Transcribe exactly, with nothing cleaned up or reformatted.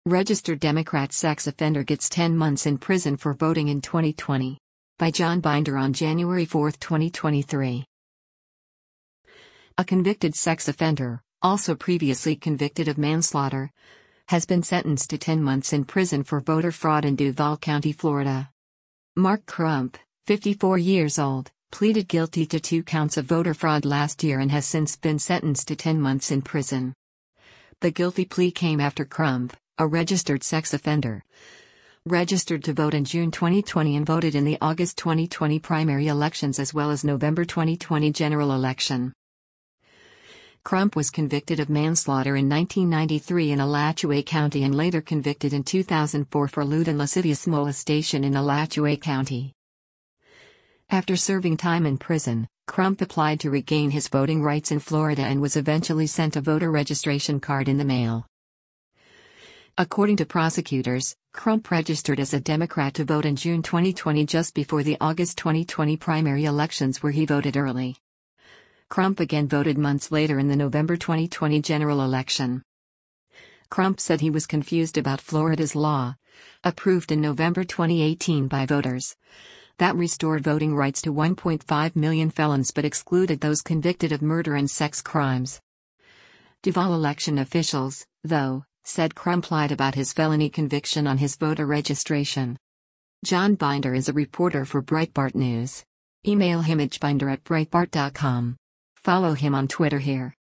Registered Democrat sex offender gets ten months in prison for voting in twenty twenty. By John Binder on January fourth, twenty twenty-three. A convicted sex offender, also previously convicted of manslaughter, has been sentenced to ten months in prison for voter fraud in Duval County, Florida. Mark Crump, fifty-four years old, pleaded guilty to two counts of voter fraud last year and has since been sentenced to ten months in prison. The guilty plea came after Crump, a registered sex offender, registered to vote in June twenty twenty and voted in the August twenty twenty primary elections as well as November twenty twenty general election. Crump was convicted of manslaughter in nineteen ninety-three in Alachua County and later convicted in two thousand four for lewd and lascivious molestation in Alachua County. After serving time in prison, Crump applied to regain his voting rights in Florida and was eventually sent a voter registration card in the mail. According to prosecutors, Crump registered as a Democrat to vote in June twenty twenty just before the August twenty twenty primary elections where he voted early. Crump again voted months later in the November twenty twenty general election. Crump said he was confused about Florida's law, approved in November twenty eighteen by voters, that restored voting rights to one point five million felons but excluded those convicted of murder and sex crimes. Duval election officials, though, said Crump lied about his felony conviction on his voter registration. John Binder is a reporter for Breitbart News. Email him at binder at breitbart dot com. Follow him on Twitter here.